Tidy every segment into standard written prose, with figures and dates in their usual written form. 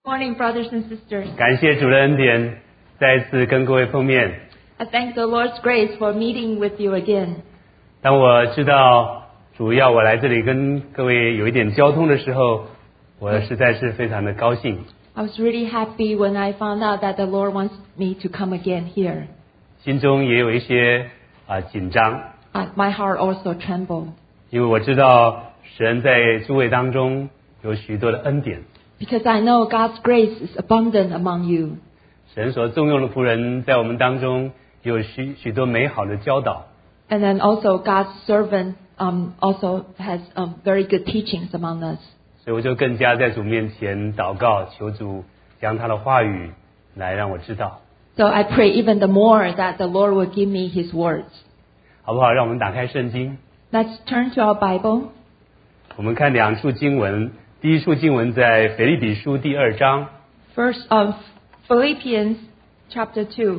Morning, brothers and sisters. 感谢主的恩典，再次跟各位碰面。 I thank the Lord's grace for meeting with you again. 当我知道主要我来这里跟各位有一点交通的时候，我实在是非常的高兴。 I was really happy when I found out that the Lord wants me to come again here. 心中也有一些紧张， My heart also trembled 因为我知道神在诸位当中有许多的恩典。 because I know God's grace is abundant among you. 神所重用的仆人在我们当中有许多美好的教导。 And then also God's servant also has very good teachings among us. 所以我就更加在主面前祷告，求主将他的话语来让我知道。 So I pray even the more that the Lord will give me His words. 好不好？让我们打开圣经， Let's turn to our Bible. 我们看两处经文。第一处经文在腓立比书第2章。 First Philippians chapter 2.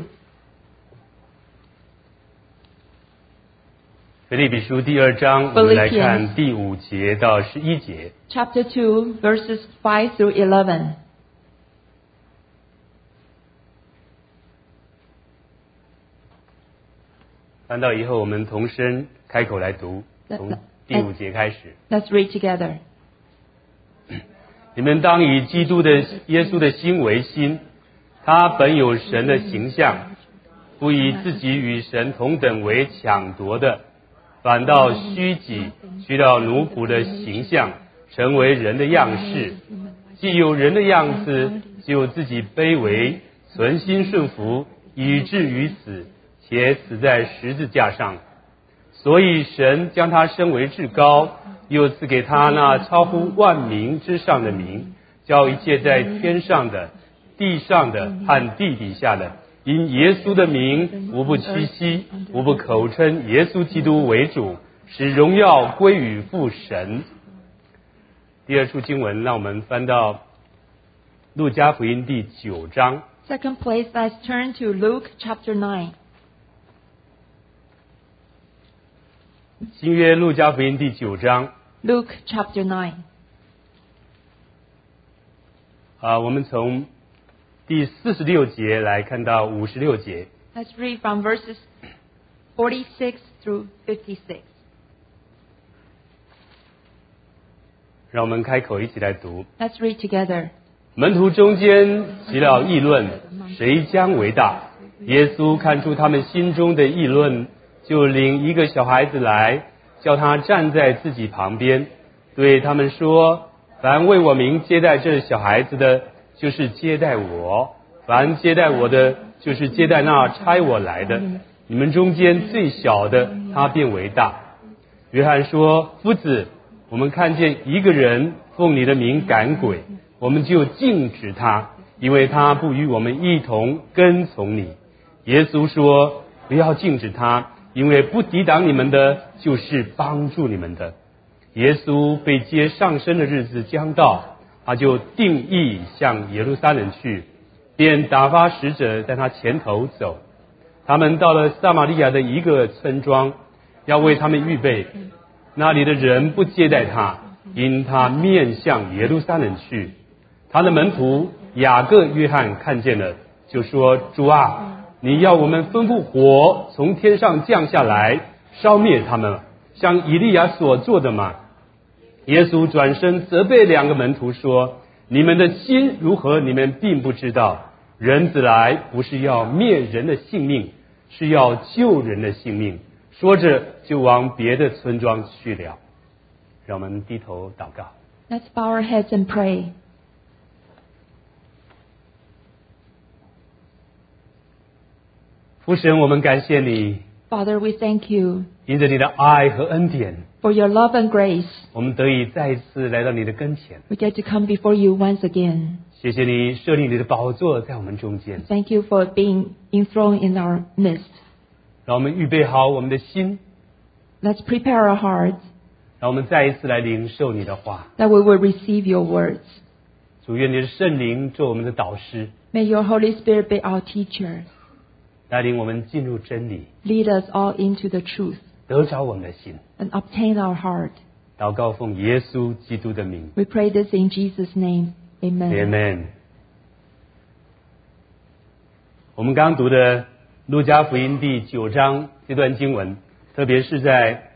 腓立比书第2章，我们来看第5节到11节。 Chapter 2, verses 5 through 11. 翻到以后，我们同声开口来读，从第5节开始。 Let's read together. 你们当以基督的耶稣的心为心，他本有神的形象，不以自己与神同等为抢夺的，反倒虚己，取了奴仆的形象，成为人的样式。既有人的样子，就自己卑微，存心顺服，以至于死，且死在十字架上。所以神将他升为至高，又赐给他那超乎万名之上的名，叫一切在天上的、地上的和地底下的，因耶稣的名，无不屈膝，无不口称耶稣基督为主，使荣耀归于父神。第二处经文，让我们翻到路加福音第9章。 Second place, let's turn to Luke chapter 9. 新约路加福音第9章。 Luke chapter 9. 我们从第46节来看到56节。 Let's read from verses 46 through 56. 让我们开口一起来读。 Let's read together. 门徒中间起了议论，谁将为大？耶稣看出他们心中的议论，就领一个小孩子来，叫他站在自己旁边，对他们说：凡为我名接待这小孩子的，就是接待我；凡接待我的，就是接待那差我来的。你们中间最小的，他便为大。约翰说：夫子，我们看见一个人奉你的名赶鬼，我们就禁止他，因为他不与我们一同跟从你。耶稣说：不要禁止他，因为不抵挡你们的，就是帮助你们的。耶稣被接上升的日子将到，他就定义向耶路撒冷去，便打发使者在他前头走。他们到了撒玛利亚的一个村庄，要为他们预备。那里的人不接待他，因他面向耶路撒冷去。他的门徒雅各、约翰看见了，就说：主啊，你要我们吩咐火从天上降下来，烧灭他们，像以利亚所做的吗？耶稣转身责备两个门徒说：你们的心如何，你们并不知道。人子来不是要灭人的性命，是要救人的性命。说着就往别的村庄去了。让我们低头祷告。 Let's bow our heads and pray. 父神，我们感谢你， Father, we thank you 因着你的爱和恩典， for your love and grace. 我们得以再一次来到你的跟前。 We get to come before you once again. 谢谢你设立你的宝座在我们中间， Thank you for being enthroned in our midst. 让我们预备好我们的心， Let's prepare our hearts 让我们再一次来领受你的话。 that we will receive your words. 主，愿你的圣灵做我们的导师， May your Holy Spirit be our teacher. 带领我们进入真理， Lead us all into the truth 得着我们的心。 and obtain our heart. 祷告奉耶稣基督的名。 We pray this in Jesus' name. Amen. Amen。 我们刚读的路加福音第9章这段经文，特别是在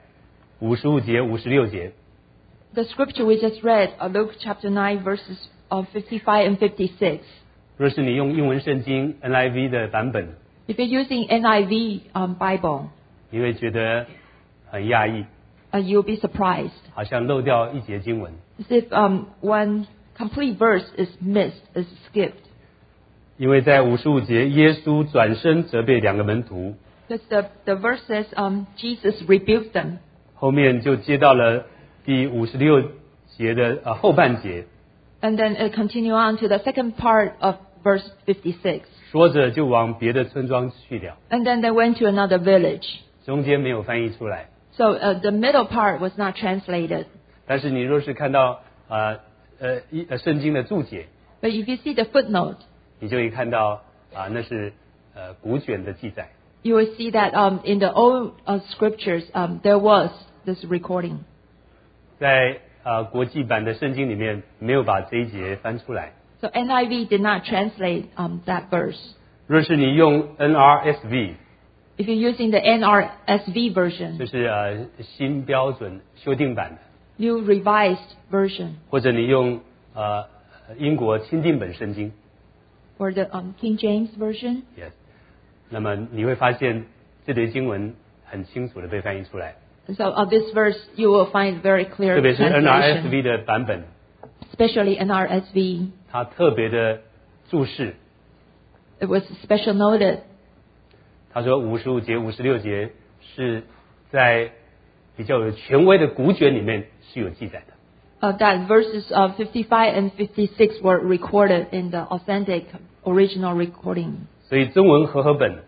55节、56节。 The scripture we just read, Luke chapter 9, verses 55 and 56. 若是你用英文圣经 NIV 的版本， If you're using NIV Bible, 你会觉得很讶异， you'll be surprised. 好像漏掉一节经文。 As if one complete verse is missed, is skipped. 因为在55节，耶稣转身责备2个门徒， Because the verse says Jesus rebuked them. 后面就接到了第56节的后半节， And then it continue on to the second part of verse 56. 说着就往别的村庄去了。 And then they went to another village. 中间没有翻译出来， So the middle part was not translated. 但是你若是看到圣经的注解， But if you see the footnote, 你就会看到那是古卷的记载。 you will see that in the old scriptures there was this recording. 在国际版的圣经里面没有把这一节翻出来。 So NIV did not translate that verse. 若是你用 NRSV， If you're using the NRSV 就 version, 是新标准修订版的， New Revised Version, 或者你用英国钦定本圣经 or the King James Version, ，yes， 那么你会发现这节经文很清楚的被翻译出来， so this verse you will find very clear 特别是 translation, NRSV 的版本， especially NRSV. 它特别的注释， It was special noted. 他说55节、56节是在比较有权威的古卷里面是有记载的。 That verses 55 and 56 were recorded in the authentic original recording. 所以中文和合本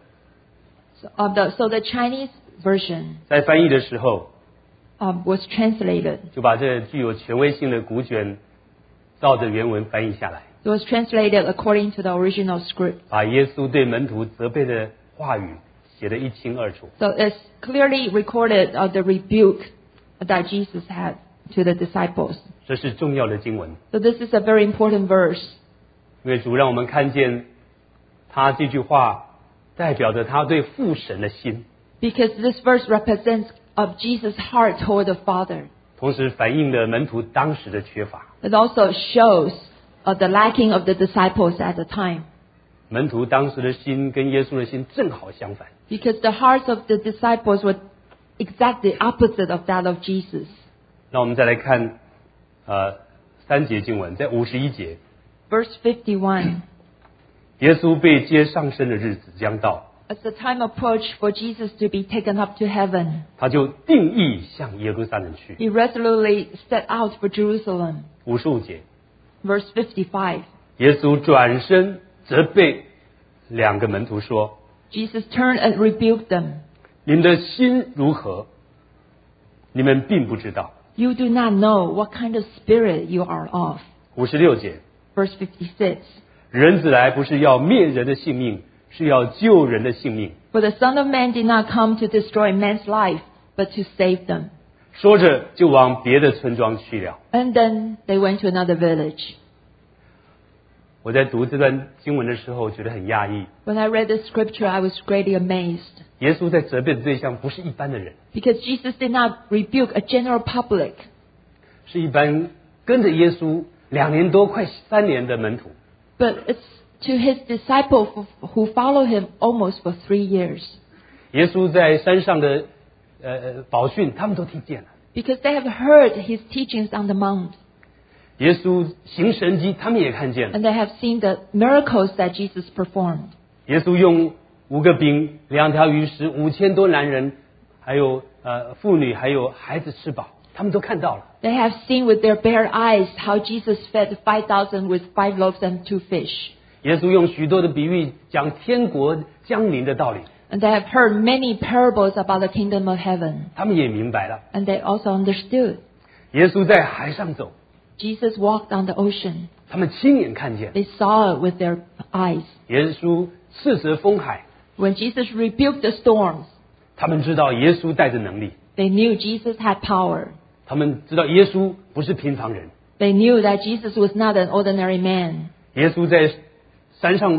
So the Chinese version 在翻译的时候， was translated. 就把这具有权威性的古卷照着原文翻译下来， It was translated according to the original script. 把耶稣对门徒责备的话语写得一清二楚。 So it's clearly recorded the rebuke that Jesus had to the disciples. 这是重要的经文， So this is a very important verse 因为主让我们看见他这句话代表着他对父神的心， because this verse represents of Jesus' heart toward the Father. 同时反映了门徒当时的缺乏。 It also shows the lacking of the disciples at the time. 门徒当时的心跟耶稣的心正好相反。 Because the hearts of the disciples were exactly opposite of that of Jesus. 那我们再来看3节经文，在51节， Verse 51. 耶稣被接上升的日子将到， As the time approached for Jesus to be taken up to heaven, 他就定意向耶路撒冷去。 he resolutely set out for Jerusalem. 55节， Verse 55. 耶稣转身责备2个门徒说 Jesus turned and rebuked them. 你们的心如何？你们并不知道。 You do not know what kind of spirit you are of. 56节， Verse 56. 人子来不是要灭人的性命，是要救人的性命。 For the Son of Man did not come to destroy man's life, but to save them. 说着就往别的村庄去了。 And then they went to another village. 我在读这段经文的时候觉得很讶异， When I read the scripture, I was greatly amazed. 耶稣在责备的对象不是一般的人， Because Jesus did not rebuke a general public, 是一般跟着耶稣2年多快3年的门徒。 but it's to his disciples who follow him almost for 3 years. 耶稣在山上的宝训，他们都听见了； Because they have heard his teachings on the mount. 耶稣行神迹，他们也看见了； And they have seen the miracles that Jesus performed. 耶稣用5个饼、2条鱼食5000多男人，还有妇女，还有孩子吃饱，他们都看到了。 They have seen with their bare eyes how Jesus fed 5,000 with 5 loaves and 2 fish. 耶稣用许多的比喻讲天国降临的道理， And they have heard many parables about the kingdom of heaven. 他们也明白了。 And they also understood. 耶稣在海上走， Jesus walked on the ocean. 他们亲眼看见。 They saw it with their eyes. 耶稣斥责风海， When Jesus rebuked the storms, 他们知道耶稣带着能力， they knew Jesus had power. 他们知道耶稣不是平常人。 They knew that Jesus was not an ordinary man. 耶稣在山上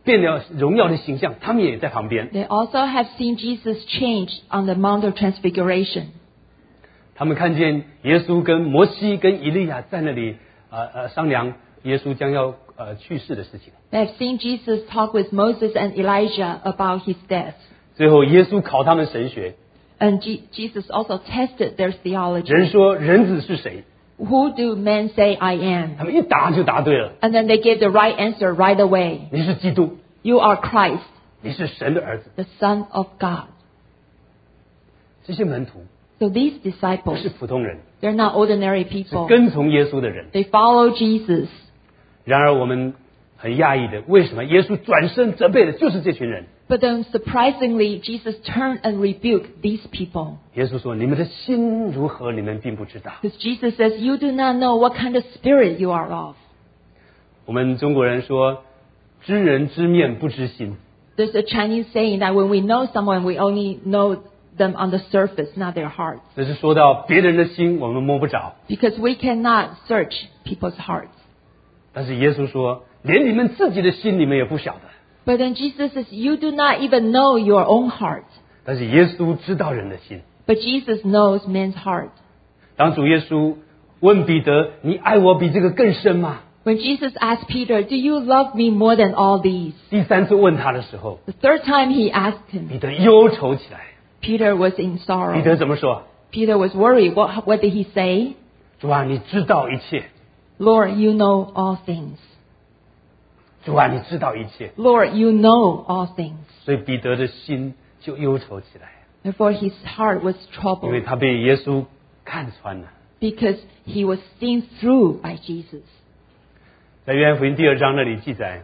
变了荣耀的形象，他们也在旁边。 They also have seen Jesus change on the Mount of Transfiguration. 他们看见耶稣跟摩西跟以利亚在那里商量耶稣将要去世的事情。 They have seen Jesus talk with Moses and Elijah about his death. 最后耶稣考他们神学， And Jesus also tested their theology. 人说人子是谁？ Who do men say I am? 他们一答就答对了， And then they gave the right answer right away. 你是基督， You are Christ, 你是神的儿子。 the Son of God. 这些门徒 So these 不 disciples, 是普通人， they're not ordinary 是 people. 跟从耶稣的人。 They follow Jesus. 然而我们很讶异的，为什么耶稣转身责备的就是这群人？ But then surprisingly, Jesus turned and rebuked these people. 耶稣说：“你们的心如何，你们并不知道。 Because Jesus says, you do not know what kind of spirit you are of. ” 我们中国人说：“知人知面不知心。 There's a Chinese saying that when we know someone, we only know them on the surface, not their hearts. ” 这是说到别人的心，我们摸不着。 Because we cannot search people's hearts. 但是耶稣说：“连你们自己的心，你们也不晓得。 But then Jesus says, you do not even know your own heart. ” 但是耶稣知道人的心。 But Jesus knows man's heart. 当主耶稣问彼得：“你爱我比这个更深吗 When Jesus asked Peter, do you love me more than all these? ？”第三次问他的时候， The third time he asked him, 彼得忧愁起来。 Peter was in 彼 sorrow. 得怎么说？ Peter was worried. What did he say? 主啊，你知道一切。 Lord, you know all things. 主啊，你知道一切。 Lord, you know all things. 所以彼得的心就忧愁起来， Therefore his heart was 因为 troubled 他被耶稣看穿了。 because he was seen through by Jesus. 在约翰福音第2章那里记载，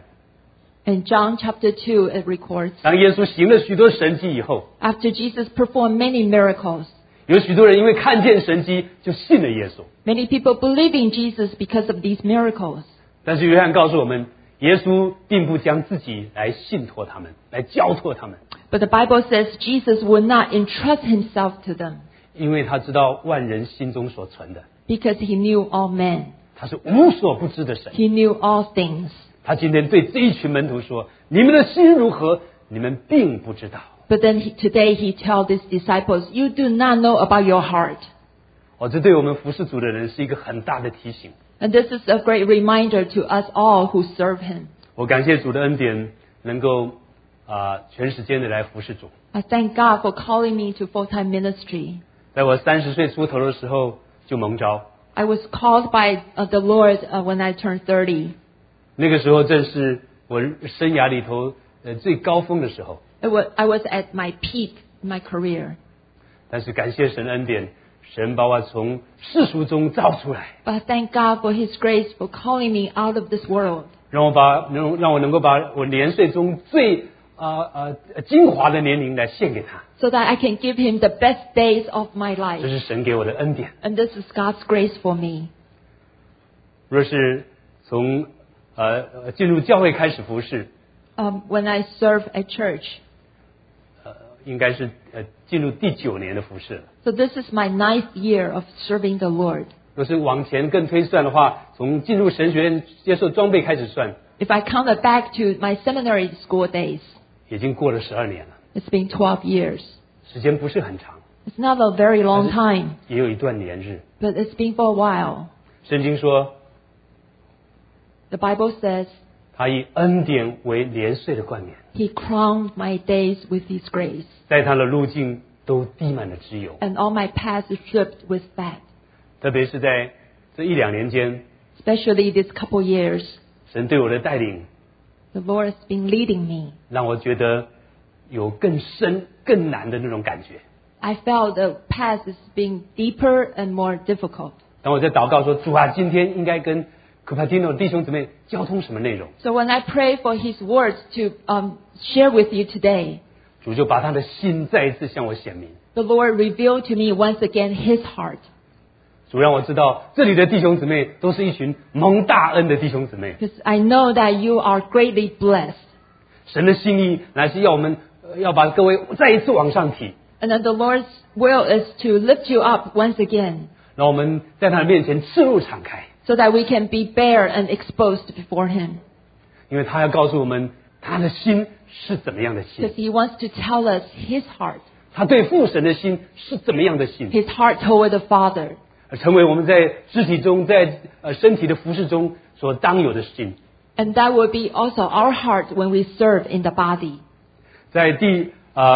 In John chapter 2, it records, 当耶稣行了许多神迹以后， after Jesus performed many miracles, 有许多人因为看见神迹就信了耶稣。 many people believe in Jesus because of these miracles. 但是约翰告诉我们，耶稣并不将自己来信托他们，来交托他们， But the Bible says Jesus would not entrust himself to them 因为他知道万人心中所存的， because he knew all men. 他是无所不知的神。 He knew all things. 他今天对这一群门徒说：“你们的心如何，你们并不知道。 But then today he tells his disciples, you do not know about your heart. ” 这对我们服侍主的人是一个很大的提醒。 And this is a great reminder to us all who serve him. 我感谢主的恩典，能够全时间的来服侍主。 I thank God for calling me to full-time ministry. 在我30岁出头的时候就蒙召， I was called by the Lord when I turned 30. 那个时候正是我生涯里头最高峰的时候。 I was at my peak in my career. 但是感谢神恩典，神把我从世俗中造出来， But I thank God for his grace for calling me out of this world. 让我能够把我年岁中最精华的年龄来献给他。 So that I can give him the best days of my 这 life. 是神给我的恩典。 And this is God's grace for me. 若是从进入教会开始服侍， When I serve at church. 应该是进入第9年的服侍了。 So this is my 9th year of serving the Lord. 若是往前更推算的话，从进入神学院接受装备开始算， If I count it back to my seminary school days, 已经过了12年了， it's been 12 years. 时间不是很长， It's not a very long time, 也有一段年日。 but it's been for a while. 圣经说， The Bible says, 他以恩典为年岁的冠冕， He crowned my days with His grace, 在他的路径都滴满了脂油。 and all my paths are dripped with fat. 特别是在这1-2年间， Especially this couple years, 神对我的带领， the Lord has been leading me. 让我觉得有更深、更难的那种感觉。 I felt the path is being deeper and more difficult. 当我在祷告说：“主啊，今天应该跟Cupertino 弟兄姊妹交通什么内容？” So when I pray for His words to share with you today, 主就把他的心再一次向我显明。 the Lord revealed to me once again His heart. 主让我知道，这里的弟兄姊妹都是一群蒙大恩的弟兄姊妹。 Because I know that you are greatly blessed. 神的心意乃是要我们要把各位再一次往上提， And then the Lord's will is to lift you up once again, 让我们在他的面前赤露敞开， so that we can be bare and exposed before Him. 因为他要告诉我们他的心是怎么样的心， Because he wants to tell us his heart. 他对父神的心是怎么样的心， His heart toward the Father. 成为我们在肢体中在身体的服事中所当有的心。 And that will be also our heart when we serve in the body. 在第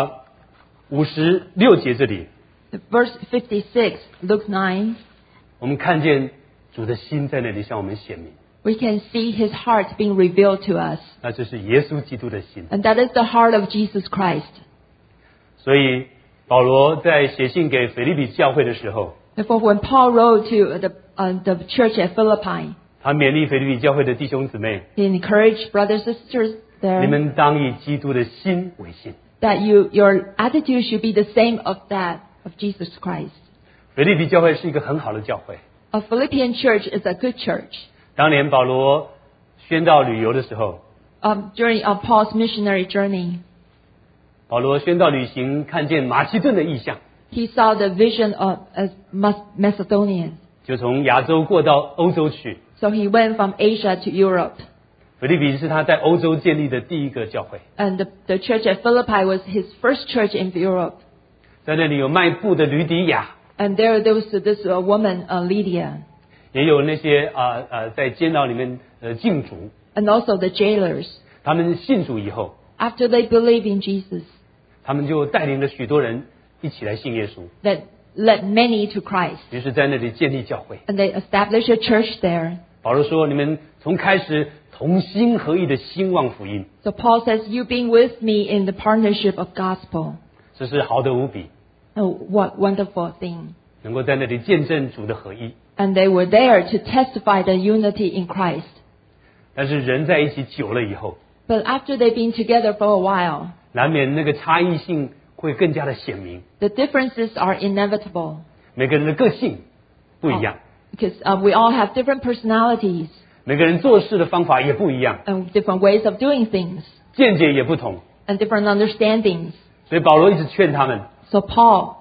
56节这里， Verse 56, Luke 9, 我们看见主的心在那里向我们显明， we can see his heart being revealed to us. 那就是耶稣基督的心。 And that is the heart of Jesus Christ. 所以保罗在写信给腓立比教会的时候， Therefore, when Paul wrote to the church at Philippi, 他勉励腓立比教会的弟兄姊妹， he encouraged brothers and sisters 你 there 们当以基督的心为心。 that your attitude should be the same of that of Jesus Christ. 腓立比教会是一个很好的教会。 A Philippian church is a good church. 当年保罗宣道旅游的时候， During Paul's missionary journey, 保罗宣道旅行看见马其顿的异象， he saw the vision of Macedonians. 就从亚洲过到欧洲去。 So he went from Asia to Europe. 腓立比是他在欧洲建立的第一个教会， And the church at Philippi was his first church in Europe. 在那里有卖布的吕底亚， And there was this woman, Lydia, 也有那些在监牢里面禁主， and also the jailers. 他们信主以后， After they believed in Jesus, 他们就带领了许多人一起来信耶稣， that led many to Christ. 于是在那里建立教会。 And they established a church there. 保罗说：“你们从开始同心合意的兴旺福音， So Paul says, you being with me in the partnership of gospel. 这是好的无比， Oh, what wonderful thing. 能够在那里见证主的合一。 And they were there to testify the unity in Christ. 但是人在一起久了以后， But after they've been together for a while, 难免那个差异性会更加的显明， the differences are inevitable. 每个人的个性不一样， Because we all have different personalities 每个人做事的方法也不一样， and different ways of doing things 见解也不同。 and different understandings. 所以保罗一直劝他们 So Paul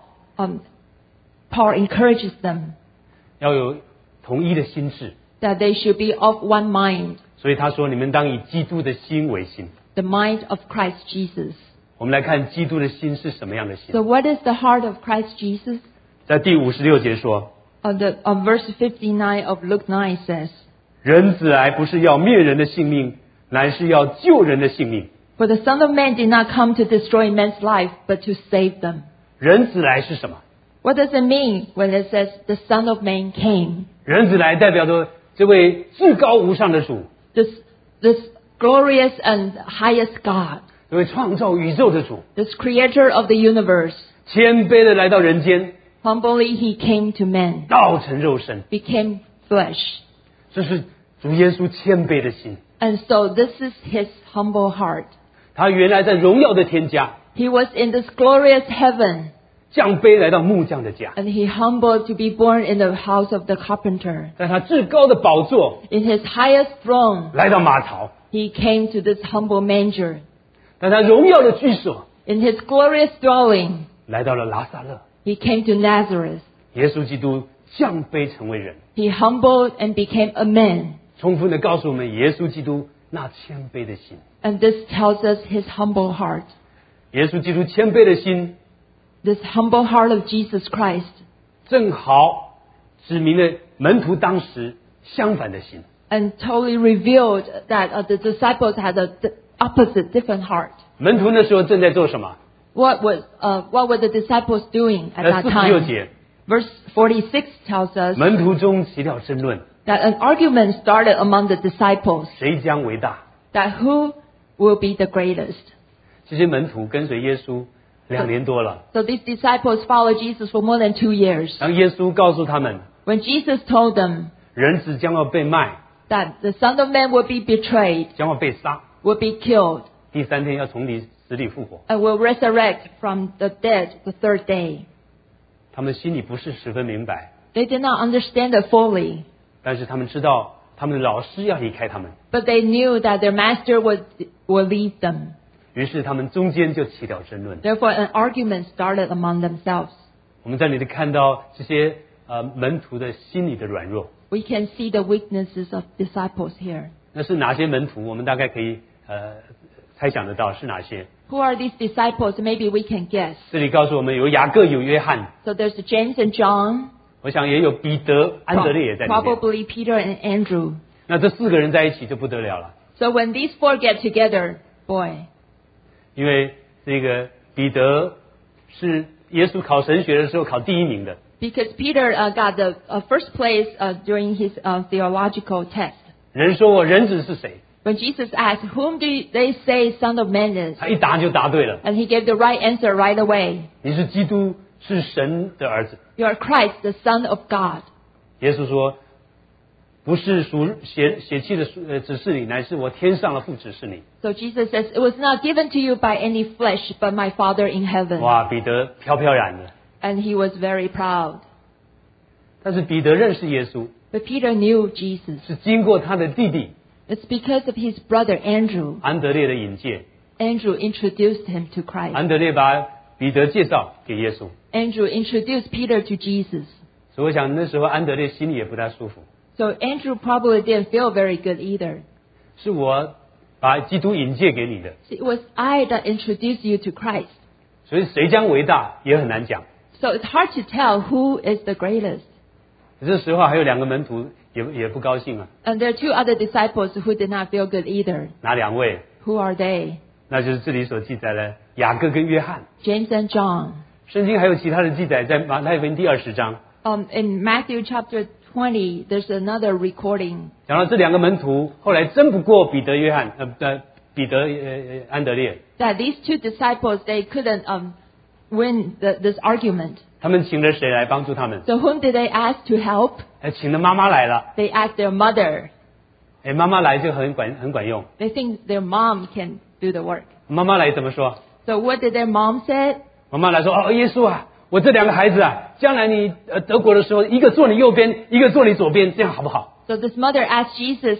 encourages them 要有统一的心智。 that they should be of one mind, 所以他说：“你们当以基督的心为心。 the mind of Christ Jesus. ” 我们来看基督的心是什么样的心 So。what is the heart of Christ Jesus? 在第56节说， Verse 59 of Luke 9 says, 人子来不是要灭人的性命，乃是要救人的性命。 For the Son of Man did not come to destroy man's life, but to save them. 人子来是什么？ What does it mean when it says the Son of Man came? 人子来代表着这位至高无上的主， This glorious and highest God, 这位创造宇宙的主， this creator of the universe. 谦卑的来到人间， Humbly he came to men, 道成肉身。 became flesh. 这是主耶稣谦卑的心。 And so this is his humble heart. 他原来在荣耀的天家， He was in this glorious heaven, 降卑来到木匠的家， and he humbled to be born in the house of the carpenter. 在他至高的宝座 In his highest throne, 来到马槽， he came to this humble manger. 在他荣耀的居所 In his glorious dwelling, 来到了拉萨勒。 he came to Nazareth. 耶稣基督降卑成为人， He humbled and became a man. 充分的告诉我们耶稣基督那谦卑的心。 And this tells us his humble heart. 耶稣基督谦卑的心， This humble heart of Jesus Christ. 正好指明了门徒当时相反的心。 And totally revealed that the disciples had the opposite, different heart. 门徒那时候正在做什么？ What were the disciples doing at 在 that 46 time? 节， Verse 46 tells us 门徒中起了争论， that an argument started among the disciples 谁将为大？ that who will be the greatest. 这些门徒跟随耶稣2年多了。 So these disciples followed Jesus for more than 2 years. 当耶稣告诉他们， When Jesus told them 人子将要被卖， that the Son of Man will be betrayed, 将要被杀， will be killed, 第3天要从死里复活， and will resurrect from the dead the third day. 他们心里不是十分明白， They did not understand it fully, 但是他们知道他们的老师要离开他们， but they knew that their master will leave them. 于是他们中间就起了争论。 Therefore, an argument started among themselves. 我们在这里看到这些门徒的心理的软弱， We can see the weaknesses of disciples here. 那是哪些门徒？我们大概可以猜想得到是哪些？ Who are these disciples? Maybe we can guess. 这里告诉我们有雅各有约翰， So there's James and John, 我想也有彼得、安德烈也在里面。 probably Peter and Andrew. 那这4个人在一起就不得了了， So when these 4 get together, boy, 因为这个彼得是耶稣考神学的时候考第1名的。 because Peter got the first place during his theological test. 人说我人子是谁？ When Jesus asked, whom do they say Son of Man is? 他一答就答对了， And he gave the right answer right away. 你是基督，是神的儿子。 You are Christ, the Son of God. 耶稣说，不是属血气的指示你，乃是我天上的父指示你。 So Jesus says, it was not given to you by any flesh, but my Father in heaven. 哇，彼得飘飘然的。 And he was very proud. 但是彼得认识耶稣， But Peter knew Jesus. 是经过他的弟弟 It's because of his brother Andrew. 安德烈的引荐。 Andrew introduced him to Christ. 安德烈把彼得介绍给耶稣， Andrew introduced Peter to Jesus. 所以我想那时候安德烈心里也不太舒服。 So Andrew probably didn't feel very good either. 是我把基督引荐给你的， See, it was I that introduced you to Christ. 所以谁将为大也很难讲。 So it's hard to tell who is the greatest. 这时候还有2个门徒也不高兴啊， And there are 2 other disciples who did not feel good either. 哪2位？ Who are they? 那就是这里所记载的雅各跟约翰。 James and John. 圣经还有其他的记载，在马太福音第20章 In Matthew chapter 20, there's another recording 讲到这2个门徒后来争不过彼得、约翰，彼得、安德烈， that these 2 disciples, they couldn't win this argument. 他们请了谁来帮助他们？ So whom did they ask to help? 请了妈妈来了。 They asked their mother. 妈妈来就很管用。 They think their mom can do the work. 妈妈来怎么说？ So what did their mom say? 妈妈来说：“哦，耶稣啊，我这2个孩子啊，将来你得国的时候，一个坐你右边，一个坐你左边，这样好不好？” So this mother asked Jesus,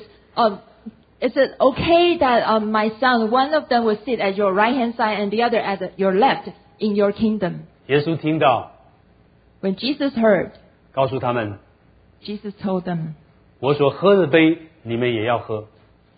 is it okay that my son, one of them will sit at your right hand side and the other at your left in your kingdom? 耶稣听到， When Jesus heard, 告诉他们 Jesus told them, 我所喝的杯，你们也要喝。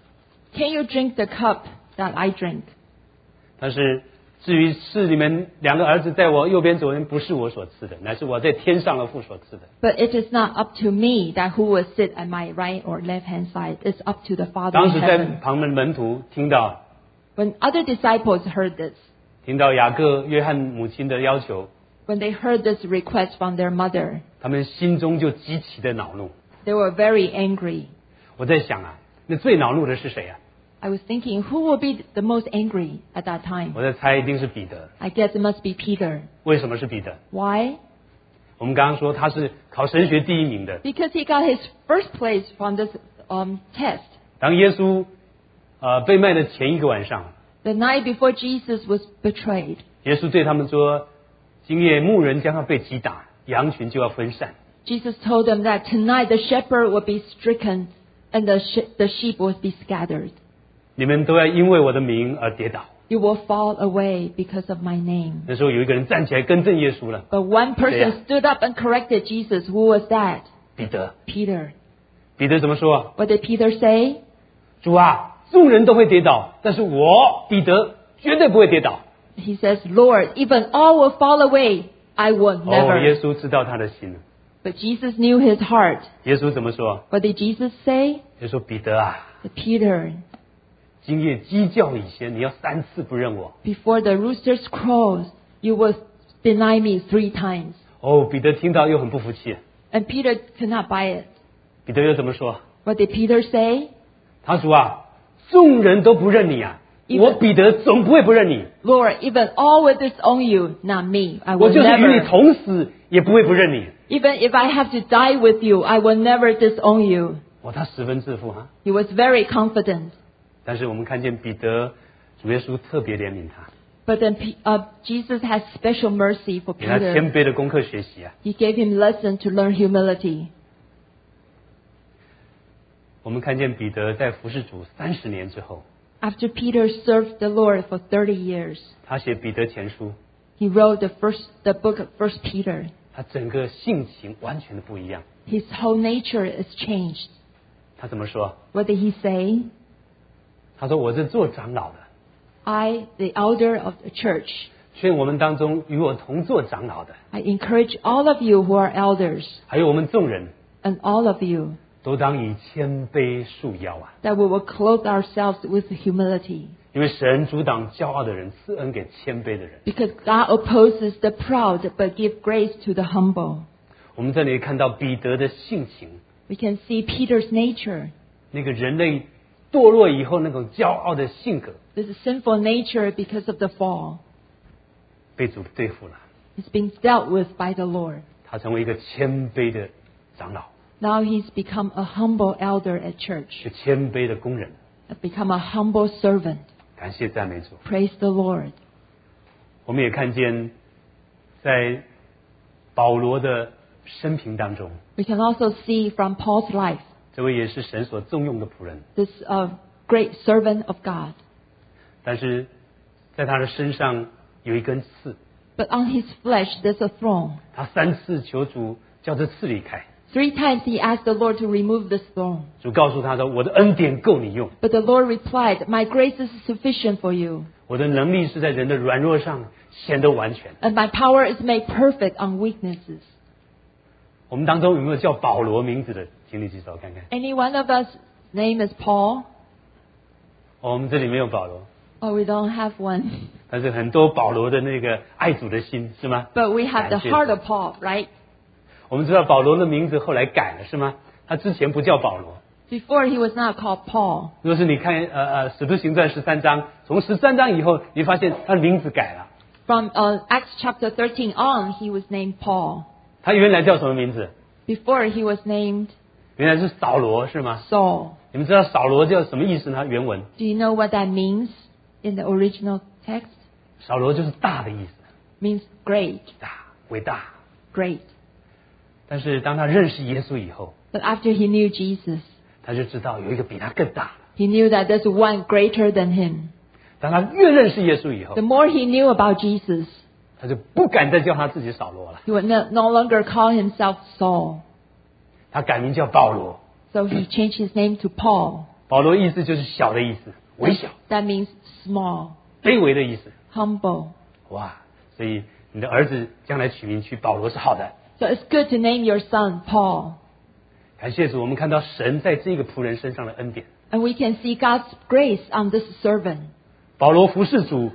can you drink the cup that I drink? 但是至于是你们2个儿子在我右边左边，不是我所赐的，乃是我在天上的父所赐的。 But it is not up to me that who will sit at my right or left hand side. It's up to the Father 当 in 时在 heaven. 旁边的门徒听到 When other disciples heard this, 雅各、约翰母亲的要求， when they heard this request from their mother, 他们心中就极其的恼怒。 they were very angry. 我在想啊，那最恼怒的是谁啊？ I was thinking, who will be the most angry at that time? 我在猜一定是彼得。 I guess it must be Peter. 为什么是彼得？ Why? 我们刚刚说他是考神学第1名的。 Because he got his first place from this test. 当耶稣被卖的前一个晚上， The night before Jesus was betrayed, 耶稣对他们说：“今夜牧人将要被击打，羊群就要分散。 Jesus told them that tonight the shepherd will be stricken and the sheep will be scattered. 你们都要因为我的名而跌倒。” You will fall away because of my name. 那时候有一个人站起来更正耶稣了， But one person 谁呀？ stood up and corrected Jesus. Who was that? 彼得。 Peter. 彼得怎么说？ What did Peter say? 主啊，众人都会跌倒，但是我彼得绝对不会跌倒。 He says, Lord, even all will fall away. I will 耶 never. 稣知道他的心了。 But Jesus knew his heart. 耶稣怎么说？ What did Jesus say? 耶稣说：“彼得啊， To Peter, 今夜鸡叫以前，你要3次不认我。” before the roosters crows, you will deny me 3 times. 彼得听到又很不服气。 And Peter could not buy it. 彼得又怎么说？ What did Peter say? 他说啊，众人都不认你啊，我彼得总不会不认你。 Lord, even all will disown you, not me. I 我 will 就是与你 never. 同死，也不会不认你。 Even if I have to die with you, I will never disown you. 他十分自负哈。 He was very confident. 但是我们看见彼得，主耶稣特别怜悯他， But then Jesus had special mercy for 给他 Peter. 谦卑的功课学习啊。 He gave him lesson to learn humility. 我们看见彼得在服侍主30年之后， After Peter served the Lord for 30 years, 他写彼得前书， he wrote the book of 1 Peter. 他整个性情完全的不一样。 His whole nature is changed. 他怎么说？ What did he say? 他说：“我是做长老的， I, the elder of the church, 劝我们当中与我同做长老的， I encourage all of you who are elders 还有我们众人， and all of you 都当以谦卑束腰啊！ that we will clothe ourselves with humility. 因为神阻挡骄傲的人，赐恩给谦卑的人。 Because God opposes the proud but give grace to the humble. 我们这里看到彼得的性情， We can see Peter's nature, 那个人类堕落以后那种骄傲的性格， this sinful nature because of the fall, 被主对付了。 is being dealt with by the Lord. 他成为一个谦卑的长老， Now he's become a humble elder at 一 church, 个谦卑的工人。 become a humble servant. 感谢赞美主。 Praise the Lord. 我们也看见，在保罗的生平当中， We can also see from Paul's life, 这位也是神所重用的仆人， this great servant of God. 但是在他的身上有一根刺， But on his flesh there's a thorn. 他3次求主叫这刺离开。 3 times he asked the Lord to remove this thorn. 主告诉他说：“我的恩典够你用， But the Lord replied, My grace is sufficient for you, 我的能力是在人的软弱上显得完全。 and my power is made perfect on weaknesses. ” 我们当中有没有叫保罗名字的？请你举手看看。 Any one of us name is Paul? 我们这里没有保罗， Oh, we don't have one. 但是很多保罗的那个爱主的心，是吗？ But we have the 感谢 heart of Paul, right? 我们知道保罗的名字后来改了，是吗？他之前不叫保罗。 Before he was not called Paul. 如果是你看使徒行传13章，从13章以后，你发现他的名字改了。 From Acts chapter 13 on, he was named Paul. 他原来叫什么名字？ Before he was named 原来是扫罗，是吗？ Saul. 你们知道扫罗叫什么意思呢？原文 Do you know what that means in the original text? 扫罗就是大的意思， Means great, 大伟大。 great. 但是当他认识耶稣以后， But after he knew Jesus, 他就知道有一个比他更大的。 he knew that there's one greater than him. 当他越认识耶稣以后 The，more he knew about Jesus, 他就不敢再叫他自己扫罗了， he would no longer call himself Saul. 他改名叫保罗。 So he changed his name to Paul. 保罗意思就是小的意思，微小、 That means small, 卑微的意思。 humble. 哇，所以你的儿子将来取名取保罗是好的。 So it's good to name your son Paul. 感谢主，我们看到神在这个仆人身上的恩典。 And we can see God's grace on this servant. 保罗服侍主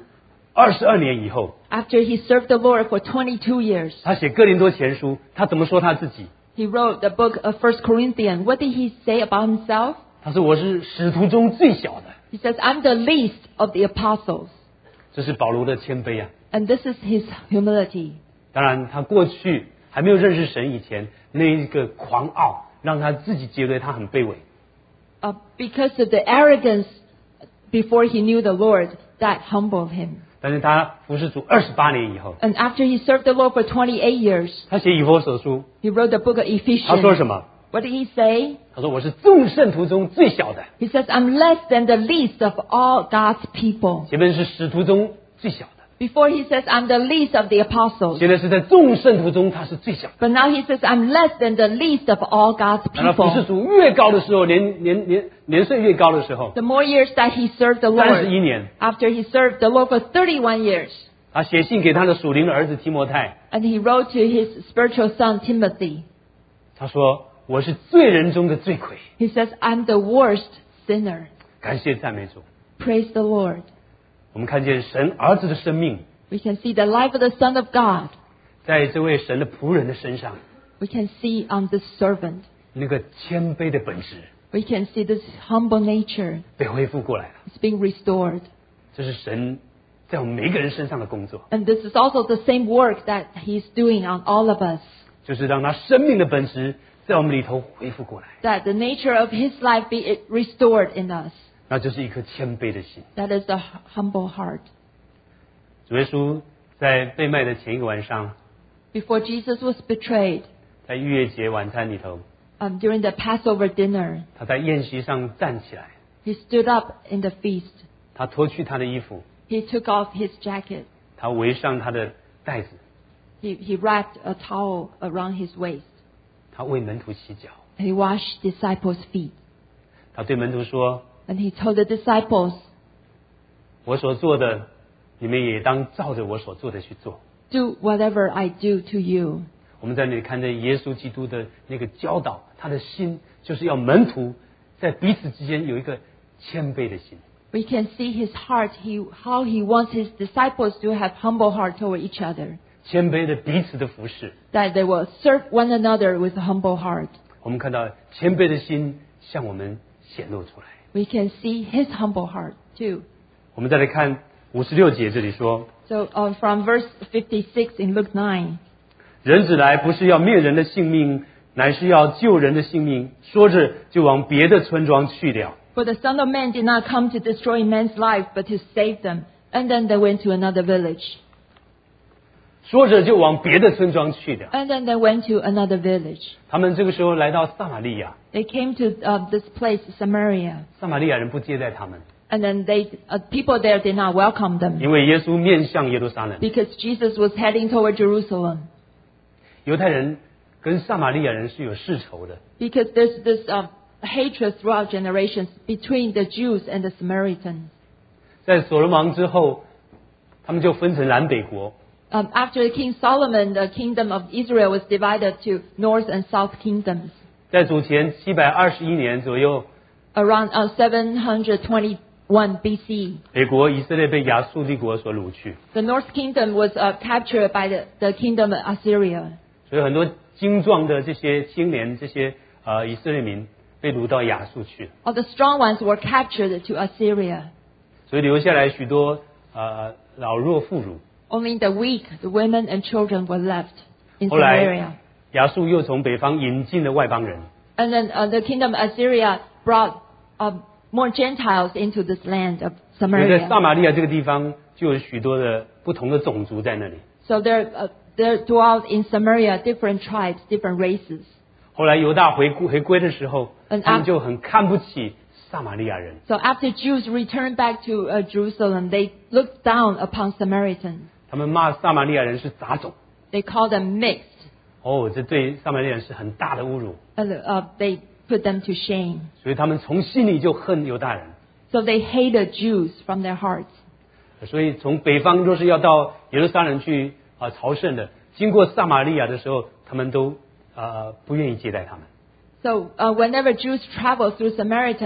22年以后， After he served the Lord for 22 years, 他写哥林多前书，他怎么说他自己？ he wrote the book of 1 Corinthians. What did he say about himself? 他说我是使徒中最小的， He says, I'm the least of the apostles. 这是保罗的谦卑啊。 And this is his humility. 当然，他过去还没有认识神以前，那一个狂傲让他自己觉得他很卑微。 Because of the arrogance before he knew the Lord, that humbled him. 但是他服侍主28年以后， And after he served the Lord for 28 years, 他写以弗所书， he wrote the book of 他说 Ephesians. 什么？ What did he say? 他说我是众圣徒中最小的， He says, I'm less than the least of all God's people. 前面是使徒中最小的， Before he says, I'm the least of the apostles. 现在是在众圣徒中他是最小的。 But now he says, I'm less than the least of all God's 当他服侍 people. 主越高的时候，年岁越高的时候， The more years that he served the 31 Lord, 年， after he served the Lord for 31 years, 他写信给他的属灵的儿子提摩太， and he wrote to his spiritual son Timothy. 他说我是罪人中的罪魁。 He says, I'm the worst sinner. 感谢赞美主， Praise the Lord. 我们看见神儿子的生命， We can see the life of the Son of God. 在这位神的仆人的身上， We can see on this servant. 那个谦卑的本质 We can see this humble nature 被恢复过来了。 is being restored. 这是神在我们每一个人身上的工作， And this is also the same work that he's doing on all of us. 就是让他生命的本质在我们里头恢复过来， That the nature of his life be restored in us. 那就是一颗谦卑的心。 That is a humble heart. 主耶稣在被卖的前一个晚上， Before Jesus was betrayed, 在逾越节晚餐里头， during the Passover dinner, 他在宴席上站起来， he stood up in the feast. 他脱去他的衣服， He took off his jacket. 他围上他的带子， He wrapped a towel around his waist. 他为门徒洗脚， And he washed disciples' feet. 他对门徒说 And he told the disciples,：“ 我所做的，你们也当照着我所做的去做。 Do whatever I do to you. 我们在那里看见耶稣基督的那个教导，他的心就是要门徒在彼此之间有一个谦卑的心。 We can see his heart, how he wants his disciples to have humble heart toward each other. 谦卑的彼此的服侍。 That they will serve one another with a humble heart. 我们看到谦卑的心向我们显露出来。 We can see his humble heart too. 我们再来看56节，这里说， So from verse 56 in Luke 9. 人子来不是要灭人的性命，乃是要救人的性命。说着就往别的村庄去了。 For the Son of Man did not come to destroy man's life, but to save them. And then they went to another village. 说着就往别的村庄去了。 And then they went to another village. 他们这个时候来到撒玛利亚， They came to this place, Samaria. 撒玛利亚人不接待他们， And then people there did not welcome them. 因为耶稣面向耶路撒冷。 Because Jesus was heading toward Jerusalem. 犹太人跟撒玛利亚人是有世仇的， Because there's this hatred throughout generations between the Jews and the Samaritans. 在所罗门之后，他们就分成南北国。 After King Solomon, the kingdom of Israel was divided to north and south kingdoms. 在主前721年左右， Around 721 BC, 北国以色列被亚述帝国所掳去， the north kingdom was captured by the kingdom of Assyria. 所以很多精壮的这些青年，这些以色列民被掳到亚述去， All the strong ones were captured to Assyria. 所以留下来许多老弱妇孺。 Only the weak, the women and children were left in 后来 Samaria. 亚述又从北方引进了外邦人， And then the kingdom of Assyria brought more Gentiles into this land of 所以在 Samaria. 撒玛利亚这个地方就有许多的不同的种族在那里。 So there dwelled in Samaria different tribes, different races. 后来犹大回归的时候， And 他们就很看不起撒玛利亚人， So after Jews returned back to Jerusalem, they looked down upon Samaritans. 他们骂撒玛利亚人是杂种。 They called them mixed, 哦，这对撒玛利亚人是很大的侮辱， and they put them to shame. 所以他们从心里就恨犹大人。 So they hated Jews from their hearts. 所以从北方若是要到耶路撒冷去朝圣的，经过撒玛利亚的时候，他们都不愿意接待他们。 So whenever Jews traveled through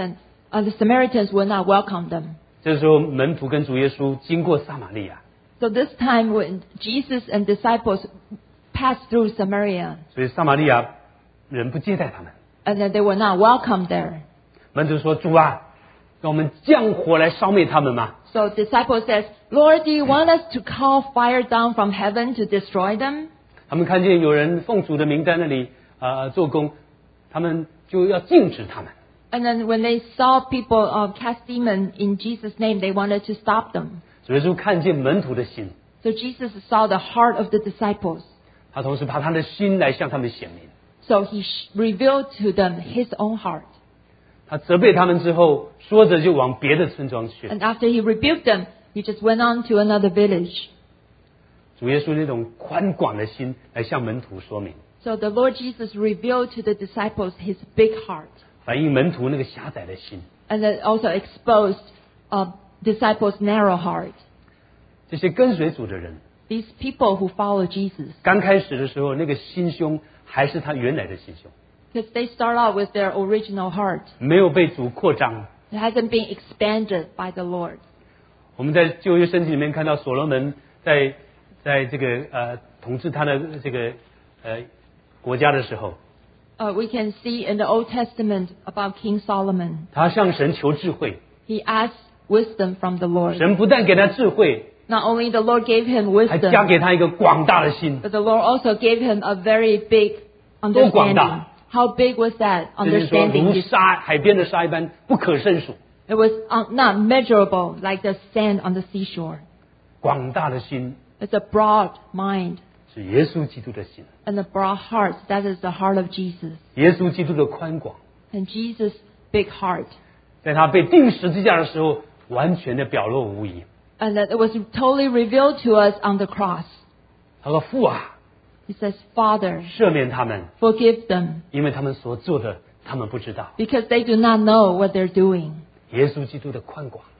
the Samaritans would not welcome them. 这时候门徒跟主耶稣经过撒玛利亚， So this time when Jesus and disciples passed through Samaria, 所以撒玛利亚人不接待他们。 and then they were not welcomed there. 门徒说：“主啊，让我们降火来烧灭他们嘛。” So disciples says, Lord, do you want us to call fire down from heaven to destroy them? 他们看见有人奉主的名在那里做工，他们就要禁止他们。 And then when they saw people cast demons in Jesus' name, they wanted to stop them. 主耶稣看见门徒的心， So Jesus saw the heart of the disciples. 他同时把他的心来向他们显明。 So he revealed to them his own heart. 他责备他们之后，说着就往别的村庄去了。 And after he rebuked them, he just went on to another village. 主耶稣那种宽广的心来向门徒说明， So the Lord Jesus revealed to the disciples his big heart. 反映门徒那个狭窄的心。 And then also exposed disciples' narrow heart. 这些跟随主的人， These people who follow Jesus. 刚开始的时候，那个心胸还是他原来的心胸， Because they start out with their original heart. 没有被主扩张。 It hasn't been expanded by the Lord. 我们在旧约圣经里面看到所罗门在这个统治他的这个国家的时候， We can see in the Old Testament about King Solomon. 他向神求智慧， He asked wisdom from the Lord. 神不但给他智慧， Not only the Lord gave him 还加 wisdom, 给他一个广大的心。 but the Lord also gave him a very big 多广 understanding. 大？ How big was that 就是说，如 understanding? 沙海边的沙一般，不可胜数。 It was not measurable like the sand on the seashore. 广大的心 It's a broad mind 是耶稣基督的心， and a broad heart. That is the heart of Jesus. 耶稣基督的宽广， And Jesus' big heart. 在他被钉十字架的时候，完全的表露无遗。 And that it was totally revealed to us on the cross. 他说：“父啊， He says, Father, 赦免他们， forgive them 因为他们所做的，他们不知道。” because they do not know what they're doing. 耶稣基督的宽广，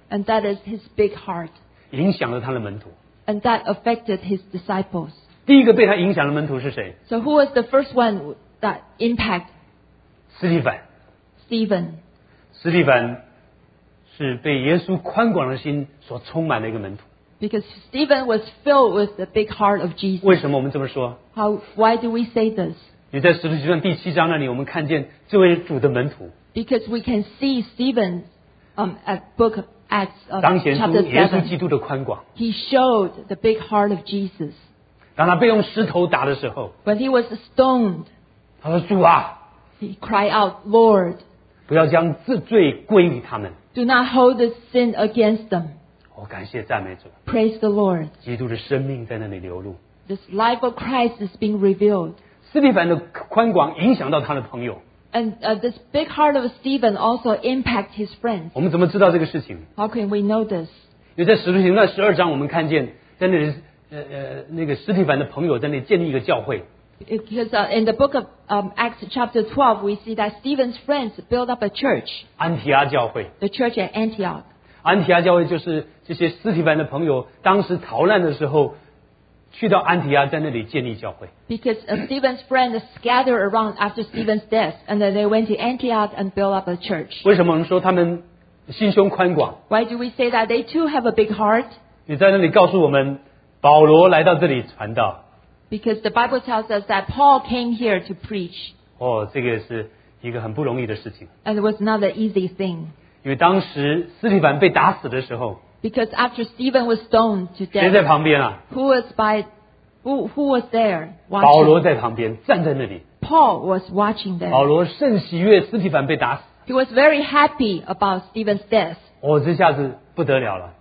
And that is his big heart. 影响了他的门徒。 And that affected his disciples. 第一个被他影响的门徒是谁？ So who was the first one that impacted 司提反。 Stephen? 司提反是被耶稣宽广的心所充满的一个门徒。 Because Stephen was filled with the big heart of Jesus. 为什么我们这么说？ Why do we say this? 因为在使徒行传第7章那里，我们看见这位主的门徒， Because we can see Stephen at book of Acts 当显出 chapter 耶稣 7. 基督的宽广。 He showed the big heart of Jesus. 当他被用石头打的时候， When he was stoned, 他说：“主啊， he cried out, Lord, 不要将这罪归于他们。 do not hold this sin against them. ” 我感谢赞美主， Praise the Lord. 基督的生命在那里流露。 This life of Christ is being revealed. 司提反的宽广影响到他的朋友。 And this big heart of Stephen also impacted his friends. 我们怎么知道这个事情？ How can we know this? 因为在使徒行传12章，我们看见在那里那个司提反的朋友在那里建立一个教会。 Because in the book of Acts chapter 12, we see that Stephen's friends built up a church, 安提阿教会。 the church at Antioch. 安提阿教会就是这些司提反的朋友当时逃难的时候，去到安提阿，在那里建立教会。 Because Stephen's friends scattered around after Stephen's death, and then they went to Antioch and built up a church. 为什么我们说他们心胸宽广？ Why do we say that they too have a big heart? 你在那里告诉我们，保罗来到这里传道。 Because the Bible tells us that Paul came here to preach, 哦，这个是一个很不容易的事情。 and it was not an easy thing. 因为当时司提反被打死的时候， Because after Stephen was stoned to 谁在 death, 旁边啊？ who was there 保罗 watching? 在旁边站在那里。 Paul was watching 保 them. 罗甚喜悦司提反被打死。 He was very happy about Stephen's death. 哦，这下子不得了了。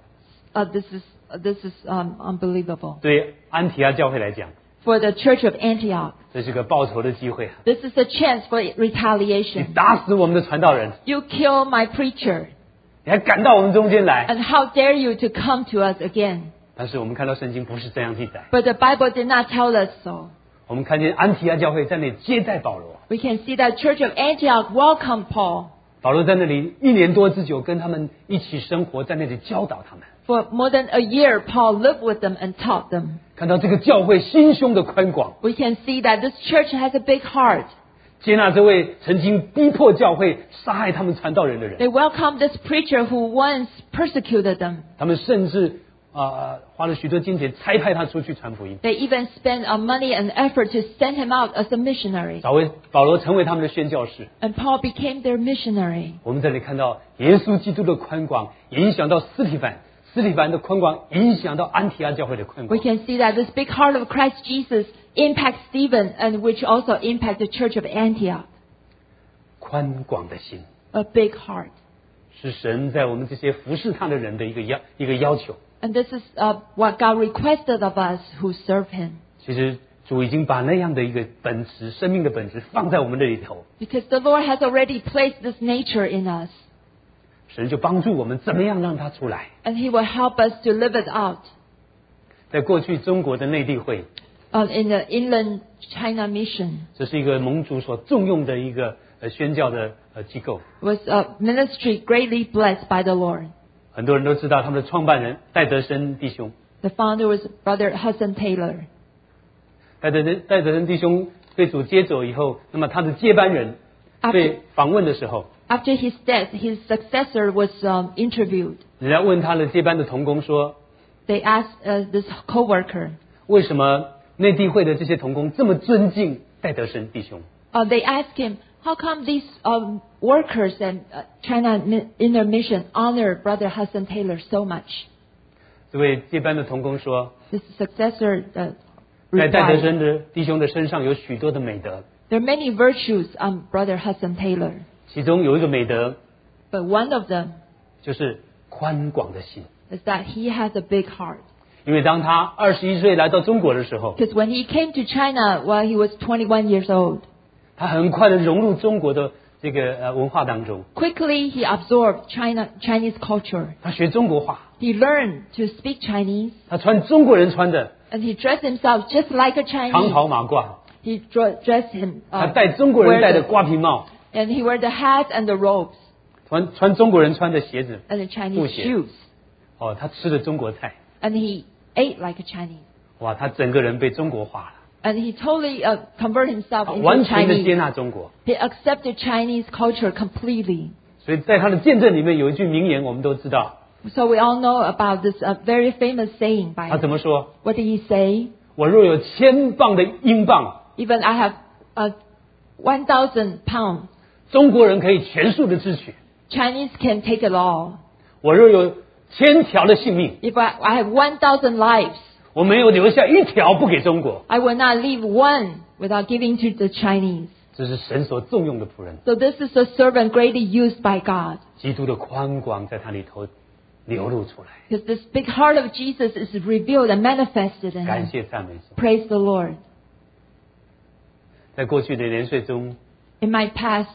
This is unbelievable. 对安提阿教会来讲， For the church of Antioch, 这是个报仇的机会啊！ this is a chance for 你 retaliation. 打死我们的传道人， You kill my preacher, 你还赶到我们中间来。 and how dare you to come to us again? 但是我们看到圣经不是这样记载， But the Bible did not tell us so. 我们看见安提阿教会在那里接待保罗， We can see that church of Antioch welcomed Paul. 保罗在那里1年多之久，跟他们一起生活，在那里教导他们。 For more than a year, Paul lived with them and taught them. 看到这个教会心胸的宽广， We can see that this church has a big heart. 接纳这位曾经逼迫教会、杀害他们传道人的人， They welcomed this preacher who once persecuted them. 他们甚至花了许多金钱差派他出去传福音， They even spent money and effort to send him out as a missionary. 保罗成为他们的宣教士。 And Paul became their missionary. 我们这里看到耶稣基督的宽广影响到司提反，司提反的宽广影响到安提阿教会的宽 We 广。 can see that this big heart of Christ Jesus impacts Stephen, and which also impacts the church of Antioch. 宽广的心 A big heart. 是神在我们这些服侍他的人的一个要求。 And this is what God requested of us who serve Him. 其实主已经把那样的一个本质、生命的本质放在我们这里头， Because the Lord has already placed this nature in us. 神就帮助我们怎么样让它出来。 And He will help us to live it out. 在过去中国的内地会， In the Inland China Mission, 这是一个蒙主所重用的一个宣教的机构。 was a ministry greatly blessed by the Lord. 很多人都知道他们的创办人戴德生弟兄。 The founder was Brother Hudson Taylor. 戴德生弟兄被主接走以后，那么他的接班人被访问的时候， After his death, his successor was interviewed. 人家问他的接班的同工说， They asked this co-worker, 为什么内地会的这些同工这么尊敬戴德生弟兄？ they asked him, how come these workers and China Inner Mission honor Brother Hudson Taylor so much? 这位接班的同工说， His successor 在戴德 replied, 生的弟兄的身上有许多的美德， there are many virtues on Brother Hudson Taylor, 其中有一个美德 but one of them 就是宽广的心。 is that he has a big heart. 因为当他21岁来到中国的时候， Because when he came to China while he was 21 years old, 他很快的融入中国的这个文化当中， quickly he absorbed Chinese culture. 他学中国话， He learned to speak Chinese, 他穿中国人穿的 and he dressed himself just like a 长 Chinese. 袍马褂， He dressed him, 他戴中国人戴的 wear 瓜皮帽， and he wore the hat and the robes. 穿中国人穿的鞋子 and the 布 Chinese 鞋 shoes. 哦，他吃的中国菜， And he ate like a Chinese. 哇，他整个人被中国化了， And he totally converted himself into 完全的接 Chinese. 纳中国。 He accepted Chinese culture completely. 所以在他的见证里面有一句名言，我们都知道， So we all know about this very famous saying by 他 him. 怎么说？ What did he say? 我若有1000磅的英镑， Even I have 1,000 pounds. 中国人可以全数的支取； Chinese can take it all. 我若有1000条的性命， If I have 1,000 lives, 我没有留下一条不给中国。 I will not leave one without giving to the Chinese. 这是神所重用的仆人， So this is a servant greatly used by God. 基督的宽广在他里头流露出来。 Because this big heart of Jesus is revealed and manifested in 感 him. 谢赞美主。 Praise the Lord. 在过去的年岁中， In my past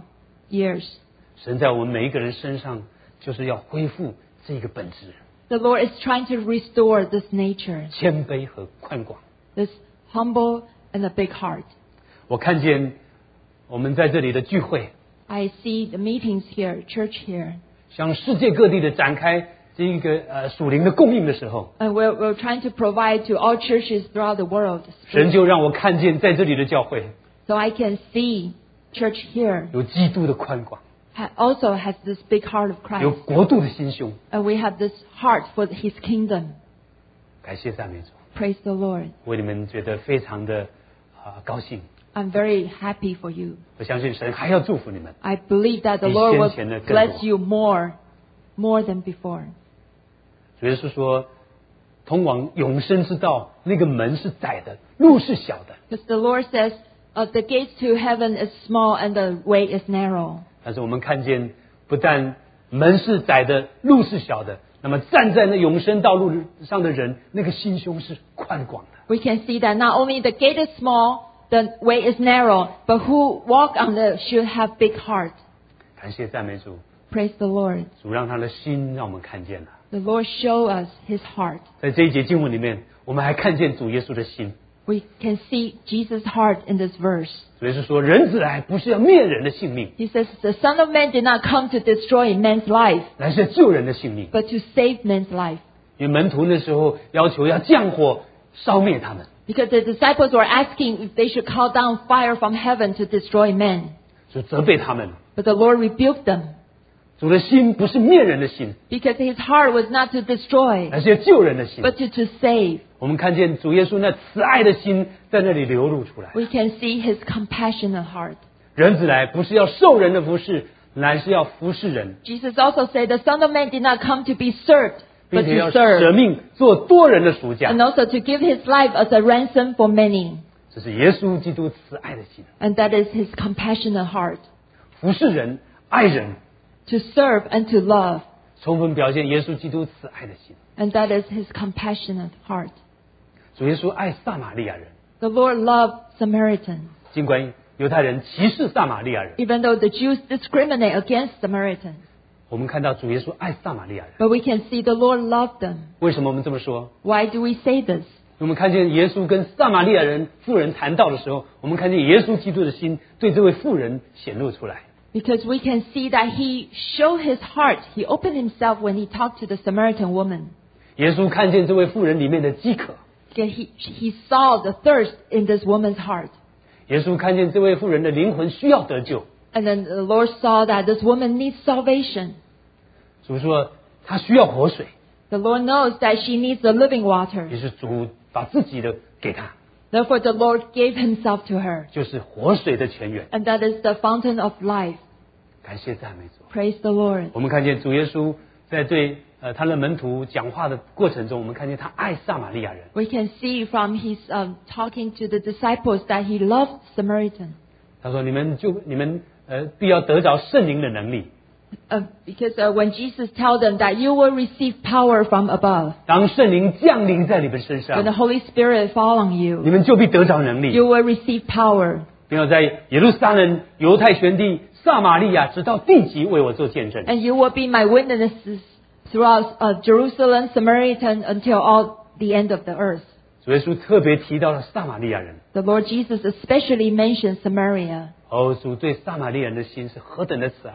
years, 神在我们每一个人身上，就是要恢复这个本质， the Lord is trying to restore this nature, 谦卑和宽广。 this humble and a big heart. 我看见我们在这里的聚会， I see the meetings here, church here, 向世界各地的展开这一个属灵的供应的时候， and we're trying to provide to all churches throughout the world. 神就让我看见在这里的教会 So I can see church here 有基督的宽广， also has this big heart of 有 Christ, 国度的心胸。 and we have this heart for His kingdom. 感谢赞美主， Praise the Lord. 为你们觉得非常的高兴。 I'm very happy for you. 我相信神还要祝福你们。 I believe that the 比 Lord will 先前的更多。 bless you more than before. 主耶稣说，通往永生之道那个门是窄的，路是小的。 Because the Lord says, the gates to heaven is small and the way is narrow. 但是我们看见，不但门是窄的，路是小的，那么站在那永生道路上的人，那个心胸是宽广的。 We can see that not only the gate is small, the way is narrow, but who walk on it should have big heart. 感谢赞美主， Praise the Lord. 主让他的心让我们看见了。 The Lord show us His heart. 在这一节经文里面，我们还看见主耶稣的心。 We can see Jesus' heart in this verse. 主耶稣说，人子来不是要灭人的性命， He says, the Son of Man did not come to destroy man's life, 乃是要救人的性命。 but to save man's life. 因为门徒那时候要求要降火烧灭他们， Because the disciples were asking if they should call down fire from heaven to destroy men. 就责备他们。 But the Lord rebuked them. 主的心不是灭人的心， Because His heart was not to destroy, 乃是要救人的心。 but to save. 我们看见主耶稣那慈爱的心在那里流露出来。 We can see His compassionate heart. 人子来不是要受人的服侍，乃是要服侍人， Jesus also said, the Son of Man did not come to be served, 并 but 且要 to 舍 serve, 命做多人的赎价 and。also to give His life as a ransom for many. 这是耶稣基督慈爱的心， And that is His compassionate heart. 服侍人、爱人， To serve and to love. 充分表现耶稣基督慈爱的心。 And that is His compassionate heart. 主耶稣爱撒玛利亚人， The Lord loved Samaritans. 尽管犹太人歧视撒玛利亚人， Even though the Jews discriminate against Samaritans. 我们看到主耶稣爱撒玛利亚人。 But we can see the Lord loved them. 为什么我们这么说？ Why do we say this? 我们看见耶稣跟撒玛利亚人妇人谈道的时候，我们看见耶稣基督的心对这位妇人显露出来。 Because we can see that He showed His heart. He opened Himself when He talked to the Samaritan woman. 耶稣看见这位妇人里面的饥渴， Because he saw the thirst in this woman's heart. 耶稣看见这位妇人的灵魂需要得救。 And then the Lord saw that this woman needs salvation. 主说她需要活水， The Lord knows that she needs the living water. 于是主把自己的给她， Therefore the Lord gave Himself to her. 就是活水的泉源。 And that is the fountain of life. 感谢赞美主。 Praise the Lord. 我们看见主耶稣在对他的门徒讲话的过程中，我们看见他爱撒玛利亚人。 We can see from His talking to the disciples that He loved Samaritans. 他说：“你们必要得着圣灵的能力。 Because when Jesus told them that you will receive power from above, 当圣灵降临在你们身 when the 上， Holy Spirit fall on 你 you, 们就必得着能力， you will receive power. 并要在耶路撒冷、犹太全地、撒玛利亚，直到地极，为我做见证。” And you will be my witnesses throughout Jerusalem, Samaritan, until all the end of the earth. 主耶稣特别提到了撒玛利亚人。 The Lord Jesus especially mentioned Samaria. 哦，主对撒玛利亚人的心是何等的慈爱！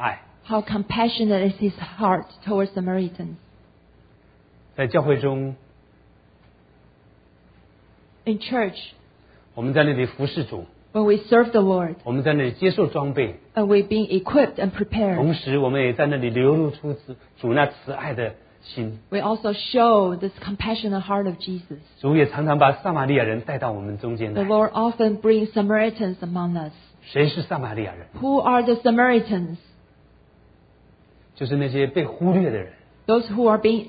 how compassionate is His heart towards Samaritans. 在教会中， In church, 我们在那里服侍主， when we serve the Lord, 我们在那里接受装备， and we're being equipped and prepared, 同时我们也在那里流露出主那慈爱的心。 we also show this compassionate heart of Jesus. 主也常常把撒玛利亚人带到我们中间 The 来。 Lord often brings Samaritans among us. 谁是撒玛利亚人？ Who are the Samaritans? 就是那些被忽略的人， Those who are being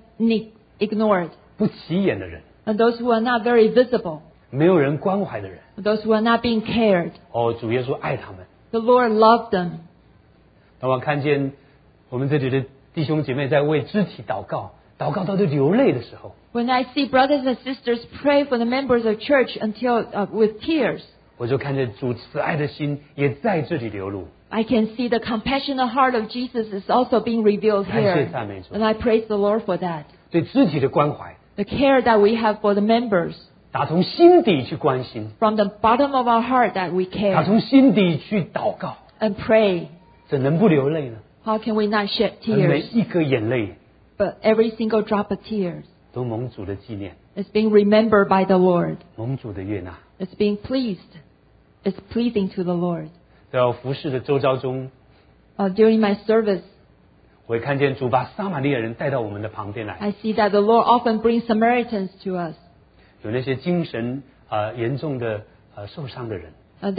ignored, 不起眼的人， and those who are not very visible, 没有人关怀的人。 those who are not being cared. 哦，主耶稣爱他们。 The Lord loved them. 当我看见我们这里的弟兄姐妹在为肢体祷告，祷告到都流泪的时候， When I see brothers and sisters pray for the members of church until with tears, 我就看见主慈爱的心也在这里流露。 I can see the compassionate heart of Jesus is also being revealed 感谢 here. 赞美主， And I praise the Lord for that. 对肢体的关怀， The care that we have for the members, 打从心底去关心， from the bottom of our heart that we 打 care 从心底去祷告， and pray. 怎能不流泪呢？ How can we not shed 每 tears? 一颗眼泪 But every single drop of tears 都蒙主的纪念， is being remembered by the Lord. 蒙主的悦纳。 It's being pleased. It's pleasing to the Lord. 在我服侍的周遭中， During my service, 我会看见主把撒玛利亚人带到我们的旁边来， I see that the Lord often brings Samaritans to us. 有那些精神严重的受伤的人，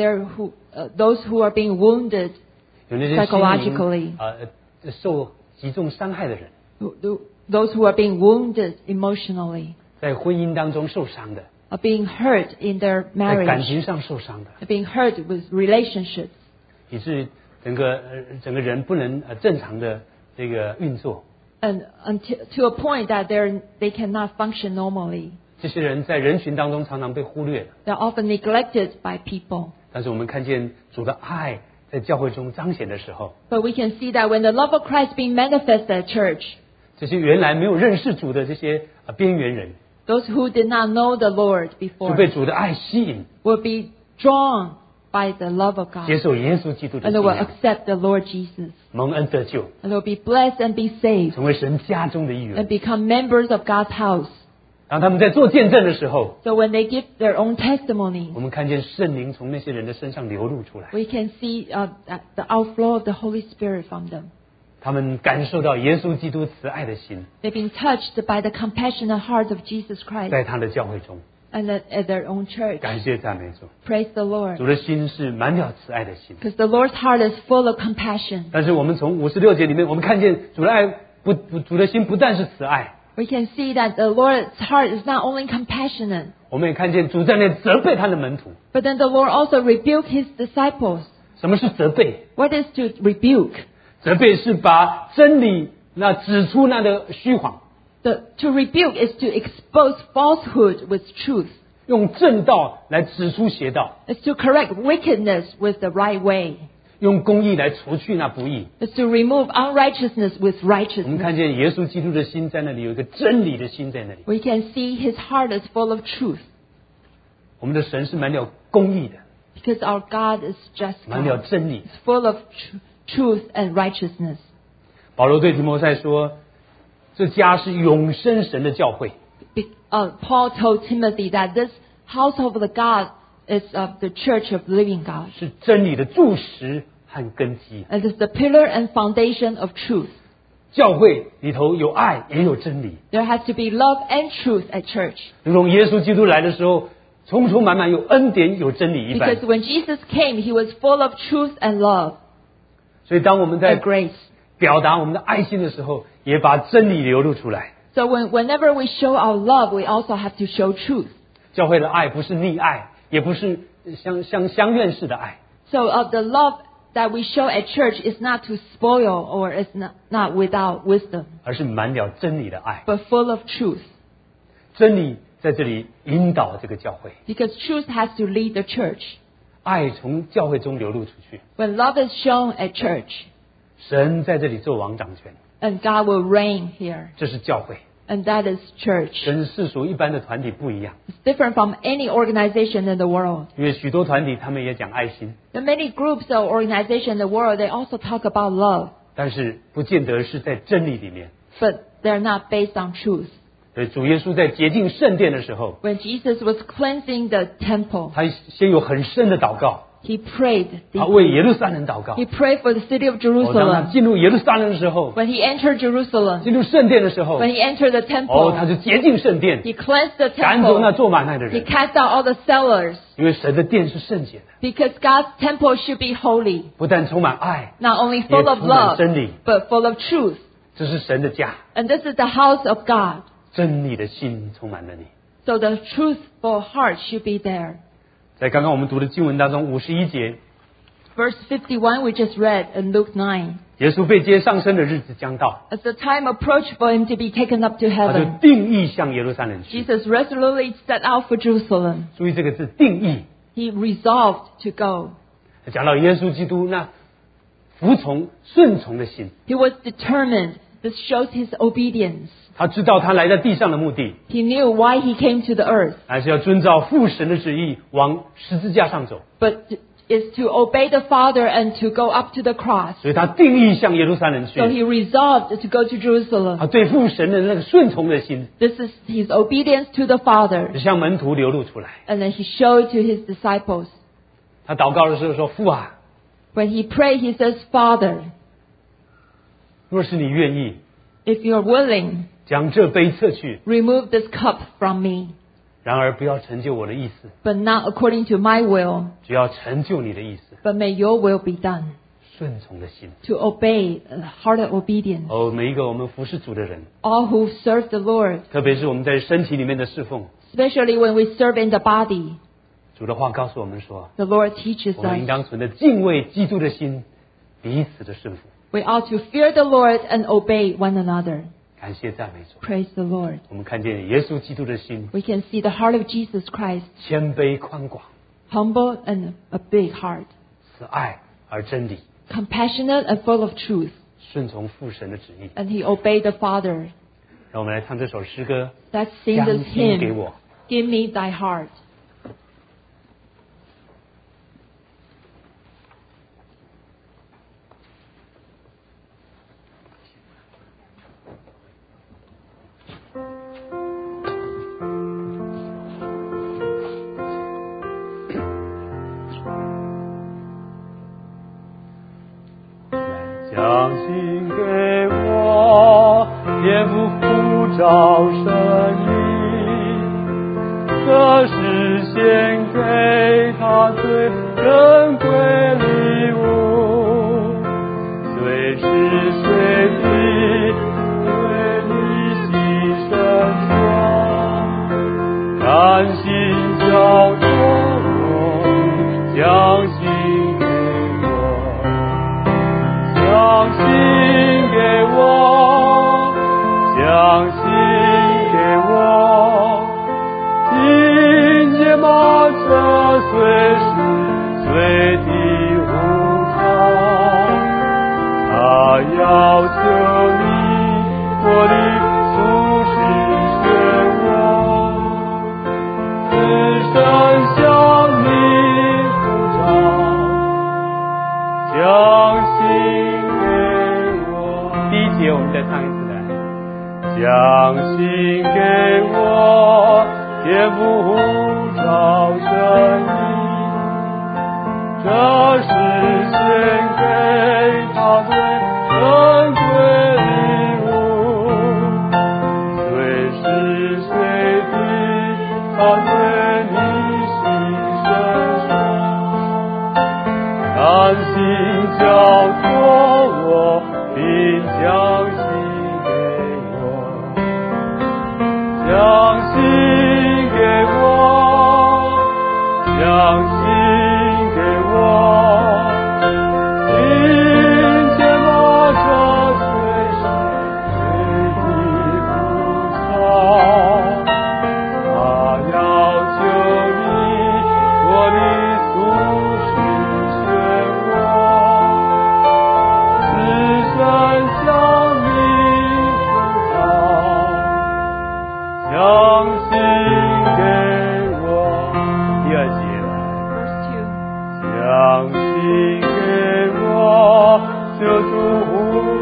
Those who are being wounded, 有那些 Psychologically 受极重伤害的人， those who are being wounded emotionally, 在婚姻当中受伤的， are being hurt in their 在感 marriage, 情上受伤的， are being hurt with relationships, 以致整个人不能正常的这个运作。 and to a point that they cannot function normally. 这些人在人群当中常常被忽略， They're often neglected by people. 但是我们看见主的爱在教会中彰显的时候， But we can see that when the love of Christ being manifested at church, 这些原来没有认识主的这些边缘人， those who did not know the Lord 就 before 被主的爱吸引， will be drawn by the love of God, 接受耶稣基督的 and 信 they will 仰， accept the Lord Jesus, 蒙恩得救， and they will be blessed and be saved, 成为神家中的一 and 员。 become members of God's house. 当他们在做见证的时候， So when they give their own testimony, 我们看见圣灵从那些人的身上流露出来， we can see the outflow of the Holy Spirit from them. 他们感受到耶稣基督慈爱的心， They've been touched by the compassionate heart of Jesus Christ 在他的教会中。 and at their own church. 感谢赞美主， Praise the Lord. 主的心是满了慈爱的心。 Because the Lord's heart is full of compassion. 但是我们从56节里面，我们看见主的爱主的心不但是慈爱， We can see that the Lord's heart is not only compassionate, 我们也看见主在那责备他的门徒。 but then the Lord also rebuked his disciples. 什么是责备？ What is to rebuke? 责备是把真理指出那的虚谎， To rebuke is to expose falsehood with truth. 用正道来指出邪道， It's to correct wickedness with the right way. 用公义来除去那不义。 It's to remove unrighteousness with 我们 righteousness. 看见耶稣基督的心在那里，有一个真理的心在那里。 We can see his heart is full of truth. 我们的神是满了公义的， Because our God is just 满了 God. 真理。 It's full of truth and righteousness. 保罗对提摩太说，这家是永生神的教会。 Paul told Timothy that this household of the God is the church of living God. 是真理的柱石和根基。 It is the pillar and foundation of truth. 教会里头有爱，也有真理。 There has to be love and truth at church. 如同耶稣基督来的时候，充充满满有恩典有真理一般 Because。when Jesus came, he was full of truth and love 所以当我们 and 在 grace. 表达我们的爱心的时候，也把真理流露出来。 So whenever we show our love, we also have to show truth. 教会的爱不是溺爱，也不是相怨式的爱， So the love that we show at church is not to spoil or is not without wisdom, 而是满了真理的爱。 but full of truth. 真理在这里引导这个教会， Because truth has to lead the church. 爱从教会中流露出去。 When love is shown at church, 神在这里做王掌权， and God will reign here, 这是教会， and that is church. 跟世俗一般的团体不一样。 It's different from any organization in the world. 因为许多团体他们也讲爱心， There are many groups or organizations in the world, they also talk about love. 但是不见得是在真理里面。 but they're not based on truth. 所以主耶稣在洁净圣殿的时候， When Jesus was cleansing the temple, 他先有很深的祷告， he prayed 他为 deeply. 耶路撒冷祷告。 He prayed for the city of 当他 Jerusalem. 进入耶路撒冷的时候， When he entered Jerusalem, 进入圣殿的时候， when he entered the 他 temple, 就洁净圣殿， he cleansed the 赶走那 temple. 做买卖的 He 人， cast out all the sellers, 因为神的殿是圣洁的， because God's temple should be holy, 不但充满爱， not only 也 full of 充满 love, 真理。 but full of truth. 这是神的家， And this is the house of God. 真理的心充满了你。 So the truthful heart should be there. 在刚刚我们读的经文当中，51节， Verse 51 we just read in Luke 9. 耶稣被接上升的日子将到， As the time approached for him to be taken up to 他就 heaven, 定义向耶路撒冷去。 Jesus resolutely set out for Jerusalem. 注意这个字“定义 He resolved to go. ”， 讲到耶稣基督那服从、顺从的心。 He was determined. This shows his obedience. 他知道他来到地上的目的， He knew why he came to the earth, 还是要遵照父神的旨意，往十字架上走。 but is to obey the Father and to go up to the cross. 所以他定义向耶路撒冷去 So。he resolved to go to 他 Jerusalem. 对父神的那个顺从的心， This is his obedience to the Father. 向门徒流露出来。 And then he showed to his disciples. 他祷告的时候说：“父啊， When he prayed, he says, Father, 若是你愿意， if you're willing, 将这杯撤去， remove this cup from me, 然而不要成就我的意思， but not according to my will, 只要成就你的意思。 but may your will be done. ” 顺从的心。 To obey, a heart of obedience. 每一个我们服侍主的人， All who serve the Lord, 特别是我们在身体里面的侍奉， especially when we serve in the body, 主的话告诉我们说， the Lord teaches 我们应 us 当存着敬畏基督的心，彼此的顺服。 we ought to fear the Lord and obey one another. 感谢赞美主。 Praise the Lord. 我们看见耶稣基督的心 We can see the heart of Jesus Christ, 谦卑宽广， humble and a big heart, 慈爱而真理， compassionate and full of truth, 顺从父神的旨意。 and he obeyed the Father. 让我们来唱这首诗歌， Let's sing 将 this 心给 hymn. 我。 Give me thy heart. 将心给我，天父呼召生命，这是献给他最珍贵礼物，随时随地为你牺牲说，甘心交托我，将心给我。将心给我，将心给我，迎接马车随时随地呼召，他要救你，我的苏是漩涡，此生向你呼召，将心。第一节我们再唱一次来，将心给我，天父呼召生命，这是献给他最珍贵礼物，随时随地他对你牺牲说，甘心交托我，并将心给我，将心给我，将心给我，迎接马车随时随地呼召，他要救你，我的苏是漩涡，此生向你呼召，将心给我。第二节来， Verse 2. 将心给我，救主呼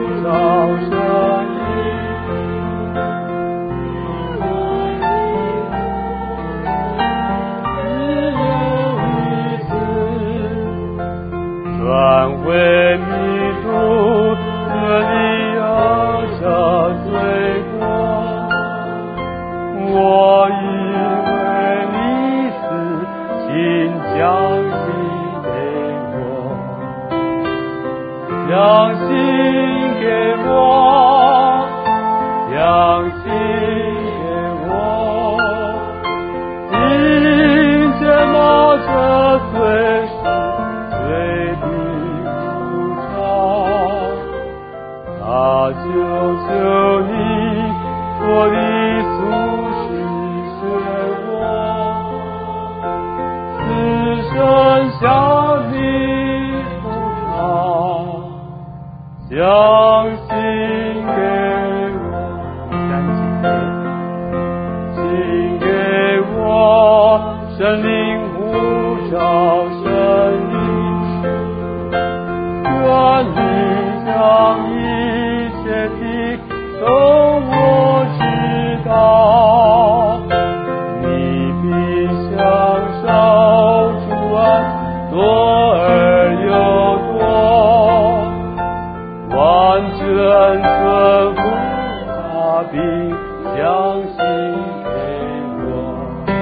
神灵呼召神灵，愿你将一切的都我知道，你必享受主恩多而又多，完全顺服他必将心给我，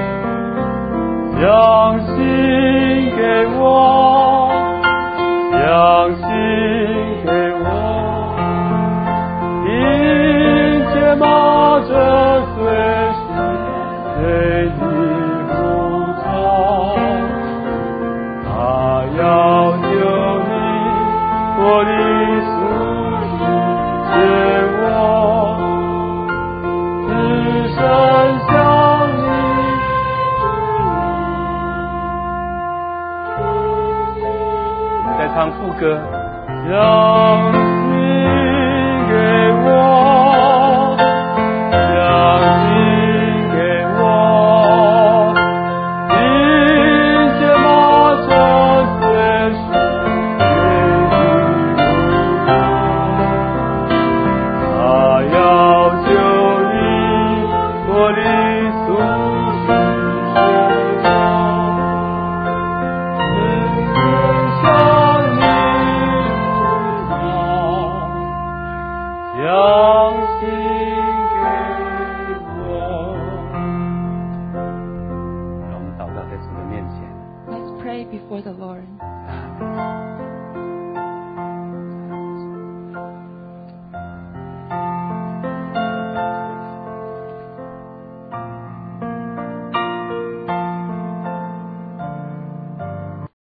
将心给我，将心给我，一切马着随时对你呼召，他要救你脱离俗世漩涡，只身向你。再唱副歌，将心给我，将心给我，一切马车随时给你他要救你脱离俗世漩涡，只向你将心给我。让我们祷告在主的面前。 Let's pray before the Lord.